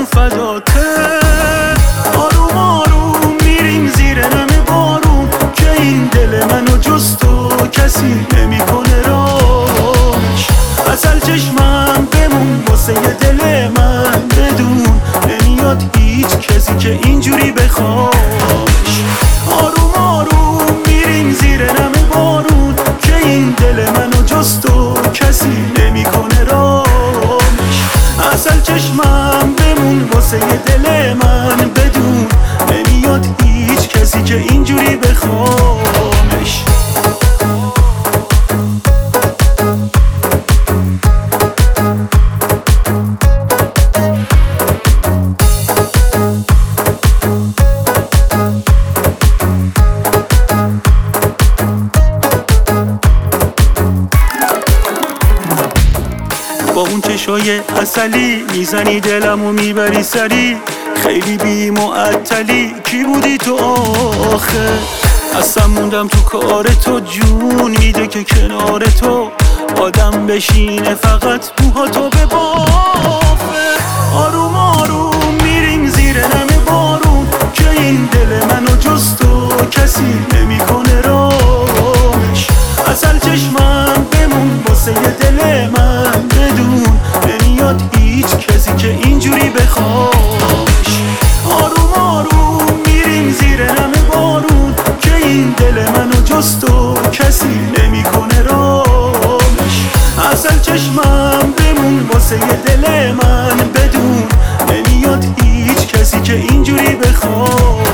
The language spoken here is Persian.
فداته. آروم آروم میریم زیر نم بارون که این دل منو جز تو کسی نمیکنه راش. عسل چشمم بمون واسه دل من، بدون نمیاد هیچ کسی که اینجوری بخواش. آروم آروم میریم زیر نم بارون که این دل منو جز تو کسی نمیکنه راش. عسل چشمم بمون واسه دل من، بدون نمیاد هیچ کسی که اینجوری بخوامش. با اون چشای عسلی میزنی دلمو میبری سری، خیلی بی معطلی کی بودی تو آخه؟ اصلا موندم تو کار تو، جون میده که کنار تو آدم بشینه فقط موهاتو به بافه. آروم آروم میریم زیر نم بارون که این دل منو جز تو کسی نمیکنه راش. عسل چشمم بمون واسه دل من، بدون نمیاد هیچ کسی که اینجوری بخواش. آروم آروم میریم زیر نم بارون که این دل منو جز تو کسی نمیکنه راش. عسل چشمم بمون واسه دل من، بدون نمیاد هیچ کسی که اینجوری بخواش.